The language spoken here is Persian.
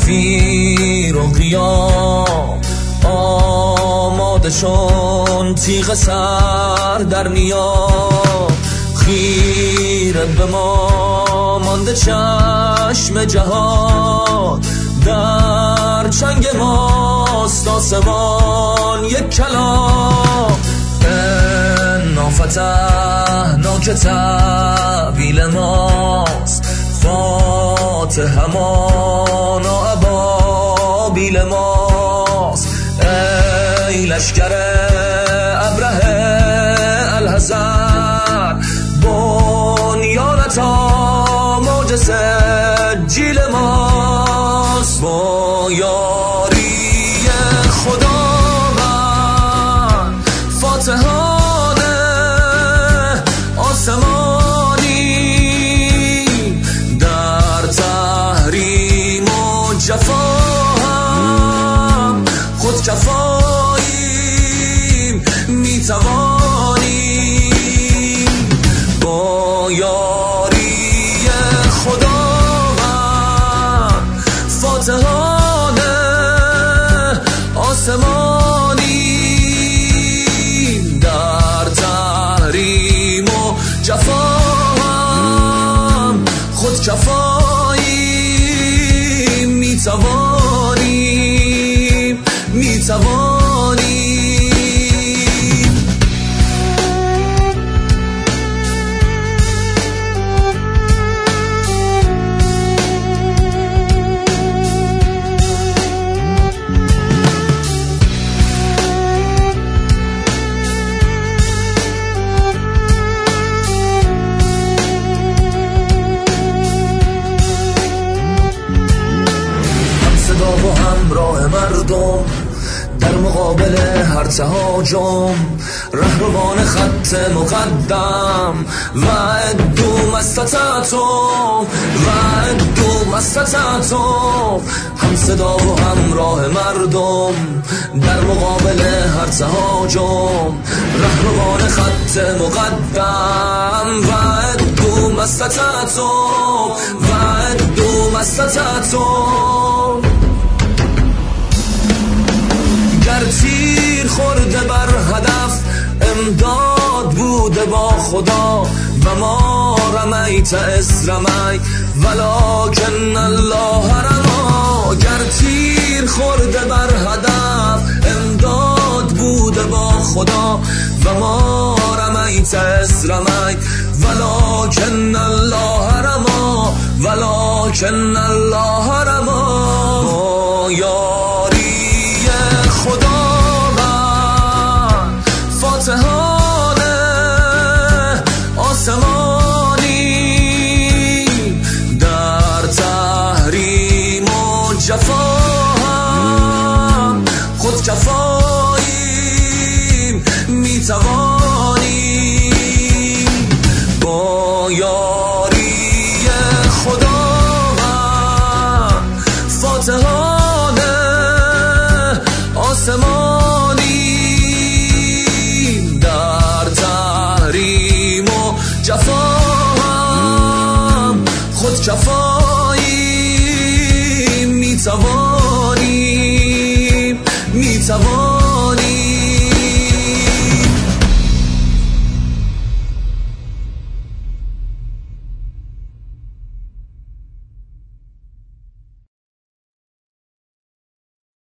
شفیع و قیام، آماده چون تیغ سر در نیام. خیره به ما مانده چشم جهان، در چنگ ماست آسمان یک کلام. انا فتحنا که تعبیل ماست، فاتحه مانا ابابیل ماست. ای لشکر ابرهه الحذر، بنیانت آماج سجیل ماست. با یاری خداوند فاتحان آسمانی، در تحریم و جفا هم خود کفاییم میتوانیم. با یاری خداوند فاتحان آسمانی، در تحریم و جفا هم خود کفاییم میتوانیم. صدا و همراه مردم در مقابل هر تهاجم، رهروان خط مقدم و ادو مستطعتم هم صدا و همراه مردم در مقابل هر تهاجم، رهروان خط مقدم و ادو مستطعتم. گر تیر خورده بر هدف امداد بوده با خدا، و ما رمیت از رمی ولکن الله رما. گر تیر خورده بر هدف امداد بوده با خدا، و ما رمیت از رمی ولکن الله رما. یاری خداوند فاتحان آسمانی، در تحریم و جفا هم خود کفاییم میتوانیم. با یاری خداوند فاتحان آسمان